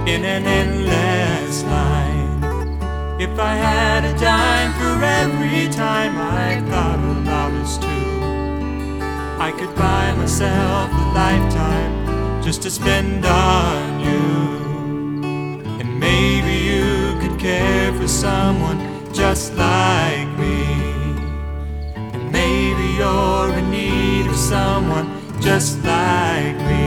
in an endless line. If I had a dime for every time I thought about us two, I could buy myself a lifetime just to spend on you. And maybe you could care for someone just like me. And maybe you're in need of someone just like me.